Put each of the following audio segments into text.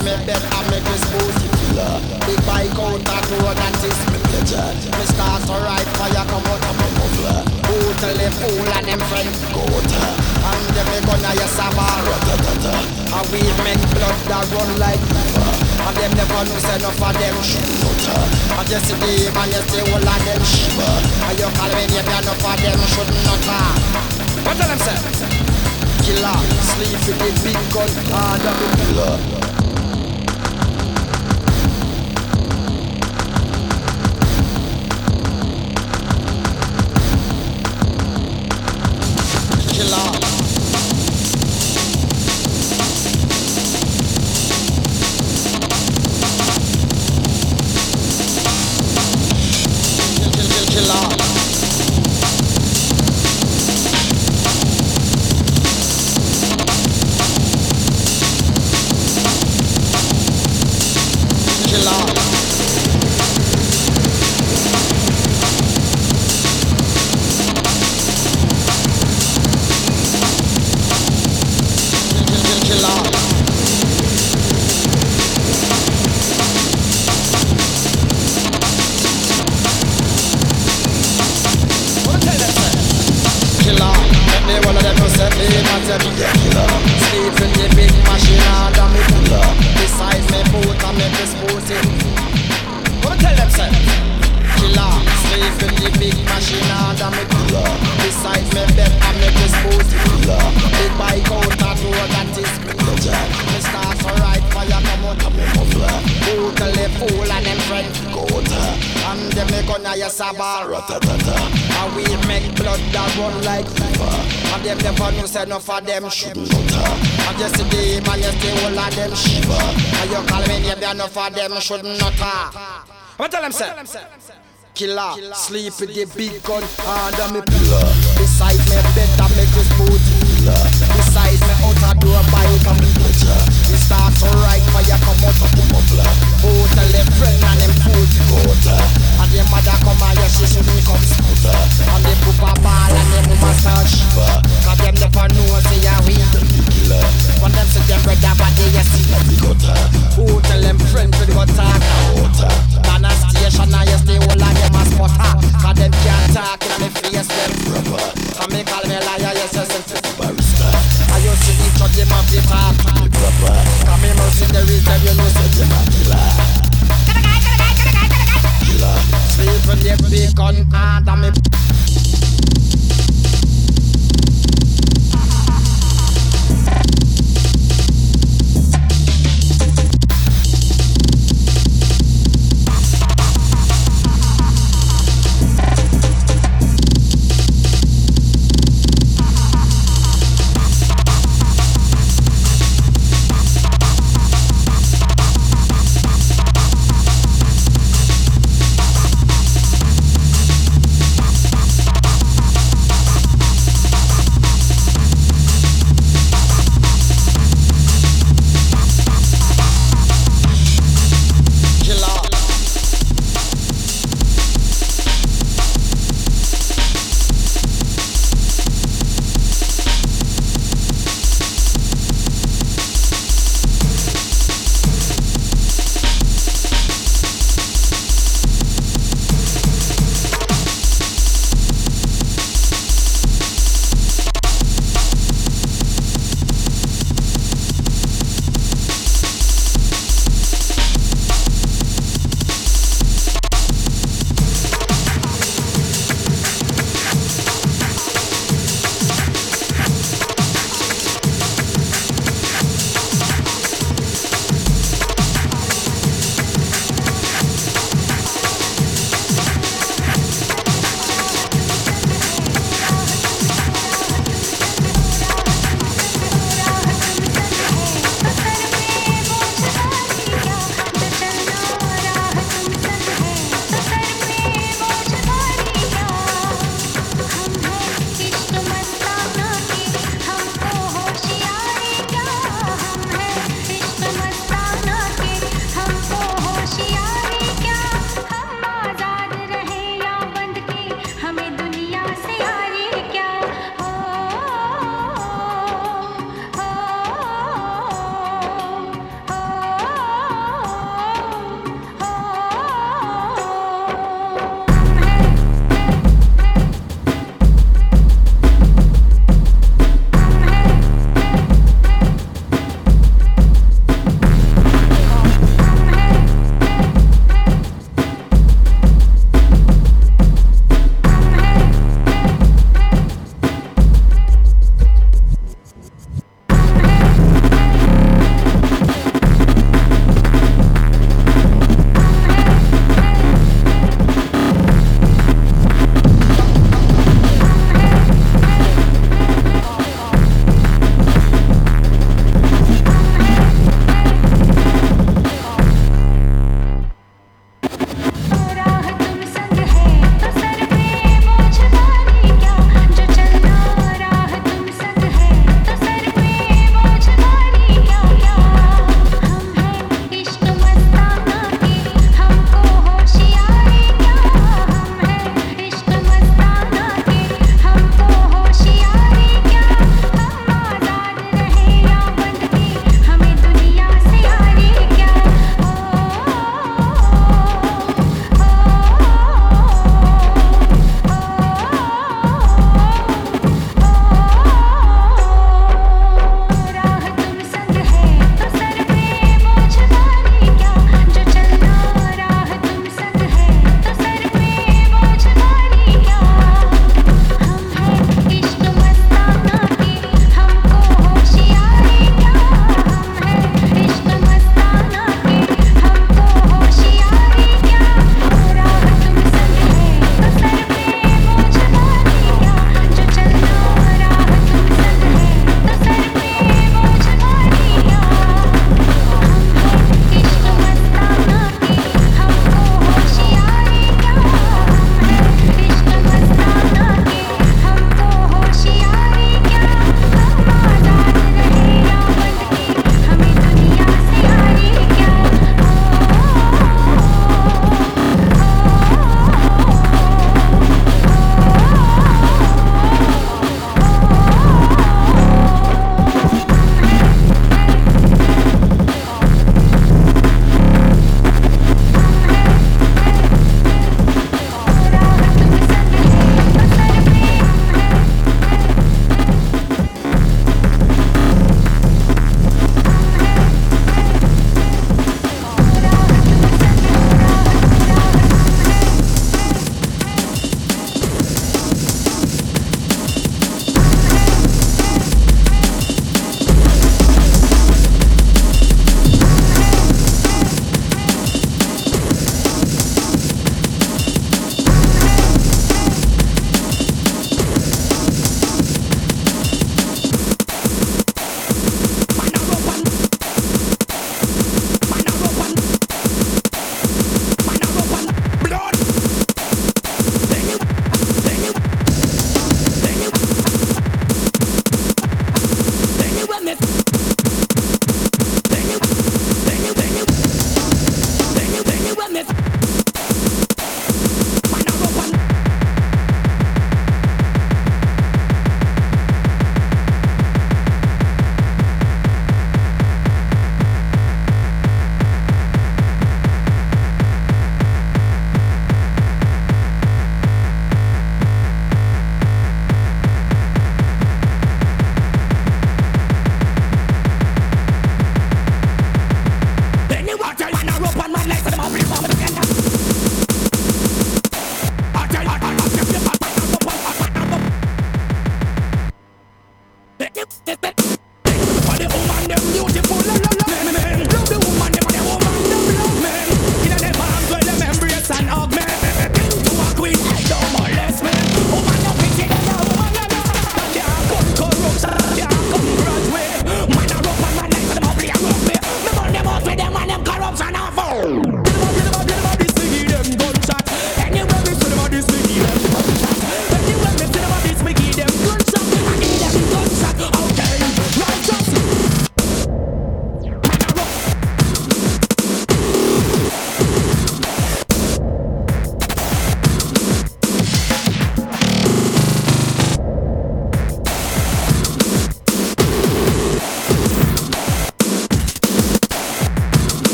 me bed and make me smooth. Big bike out that road and this me pleasure. Me start to ride fire come out of my muffler. Go tell the fool and them friends go out. And them me gonna ya sabar. And we make blood that run like river. And them never know say enough of them shoot out. And you see the man you see all of them shiver. And you call me name enough of them shoot not. What tell them say? Killer, sleep with the big gun, hard of the killer. Killer. Killer. Sleep in the big machine under me killer. Beside me boat and make me sporting. Come tell them say killer. Sleep in the big machine under me killer. Beside me bed and make me sporting. Big bike out that road that is me pleasure. Me start to ride fire come out of me muffler. Go tell the fool and them friends go out. And them me gonna ya sabar. And we make blood that run like river. And them never know say enough of them shouldn't out. And you see the man you see all of them shiver. And you call me name enough of them shouldn't out. What tell them say? Killer, sleep with the big gun under me pillar. Beside me bed and make me smooth. Beside me out a door bike and me pleasure. We start to ride fire come out of the muffler. Oh, tell them friend and them food go out. And the mother come and yes, she shouldn't come smoother. And they poop a ball and they mama start shiver. Cause them never know say a we killer. When them see them brother body you see the gutter. Oh, tell them friend to go talk out. Man a station and you stay all on them a spotter. Cause them can't talk in me face them proper. And me call me liar, yes, yes, yes, barrister. And you see each of them of the talk.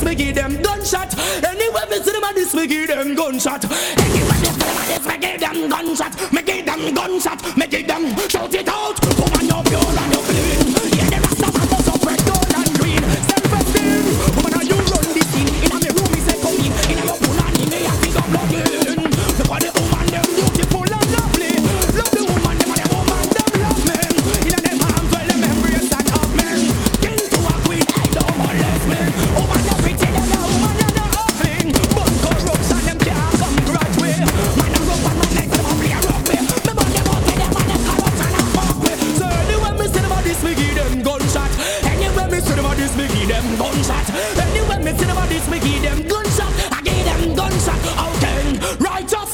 me give them gunshot. Anywhere me see them at this, me give them gunshot. Anywhere me see them at this, me give them gunshot. Me give them gunshot, me give them shout it out. Woman, you're pure and you're clean. Yeah, the rest of us up red, gold and green. Self-esteem, woman, how you run this scene. In my room, me say come in. In your punani, me I think I'm plugged in. Look at the woman, them beautiful and lovely. Love the woman, them and the woman, them love me. In them arms, well, them embrace and hug me. King to a queen, I don't molest me. Woman, you pretty, them a woman, you're not ugly. But corruption, them can't come grudge me. Man, I'm rough and my legs, them a play rugby. Me burn them out, them and them corruption and fuck me. So anywhere me see them at this, me give them gunshot. Anywhere me see them at this, me give them gunshot. Anywhere me see them at this, me give them gunshot. I give them gunshot. Okay, righteous.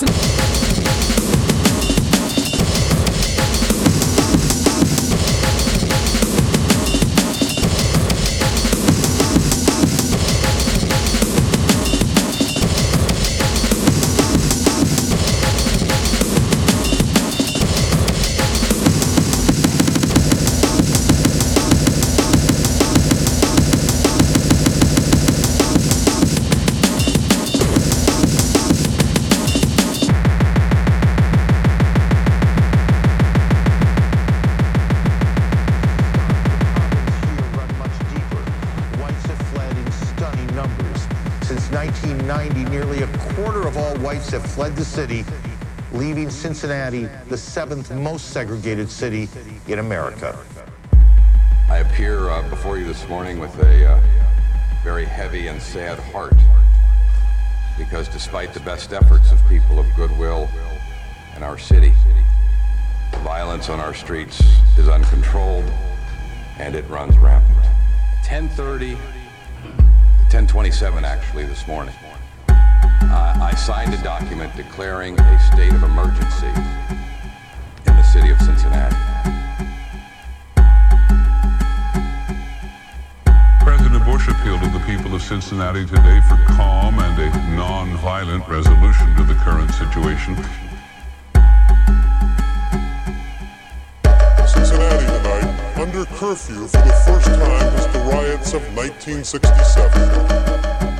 Since 1990, nearly a quarter of all whites have fled the city, leaving Cincinnati the seventh most segregated city in America. I appear before you this morning with a very heavy and sad heart, because despite the best efforts of people of goodwill in our city, the violence on our streets is uncontrolled and it runs rampant. 10:27 actually this morning, I signed a document declaring a state of emergency in the city of Cincinnati. President Bush appealed to the people of Cincinnati today for calm and a non-violent resolution to the current situation. Cincinnati tonight, under curfew for the first time since the riots of 1967.